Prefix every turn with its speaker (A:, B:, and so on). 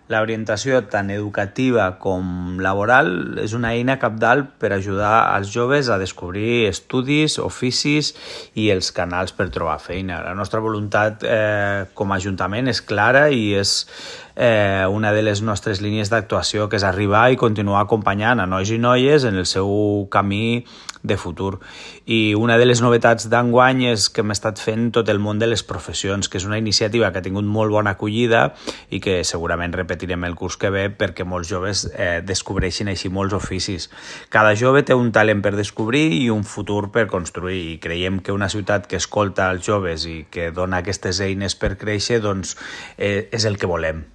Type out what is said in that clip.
A: L'orientació tant educativa com laboral és una eina cabdal per ajudar als joves a descobrir estudis, oficis i els canals per trobar feina. La nostra voluntat com a Ajuntament és clara i és una de les nostres línies d'actuació, que és arribar i continuar acompanyant a nois i noies en el seu camí de futur. I una de les novetats d'enguany és que hem estat fent tot el món de les professions, que és una iniciativa que ha tingut molt bona acollida i que segurament repetirem el curs que ve perquè molts joves descobreixin així molts oficis. Cada jove té un talent per descobrir i un futur per construir, i creiem que una ciutat que escolta als joves i que dona aquestes eines per créixer doncs, és el que volem.